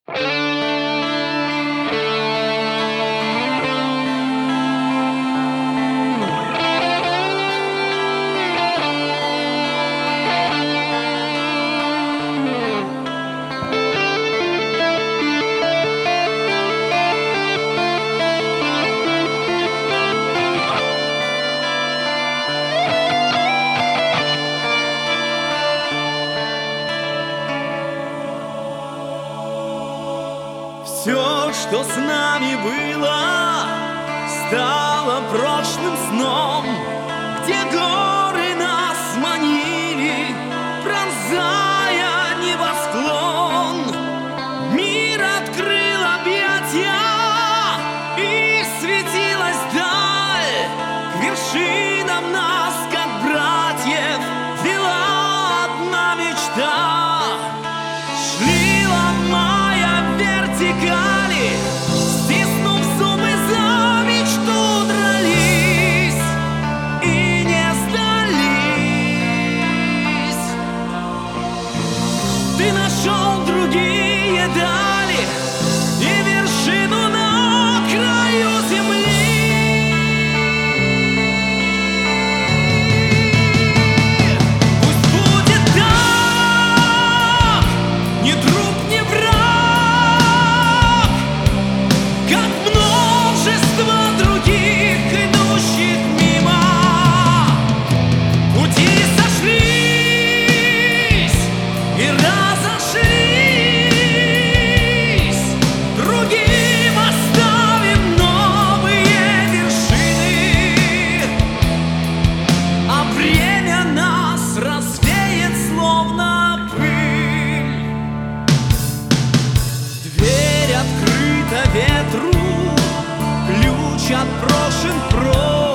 Все, что с нами было, стало прошлым сном, где горы нас манили, пронзая небосклон. Мир открыл объятия, и светилась даль. К вершинам нас, как братьев, вела одна мечта. Шли, ломая вертикали, стиснув зубы, за мечту дрались и не сдались. Ты нашел другие дали и вершину на краю земли. Пусть будет так, ни друг, ни враг, как множество других, идущих мимо. Пути сошлись и разошлись, другим оставим новые вершины, а время нас развеет, словно пыль. Дверь открыта ветру, ключ отброшен прочь.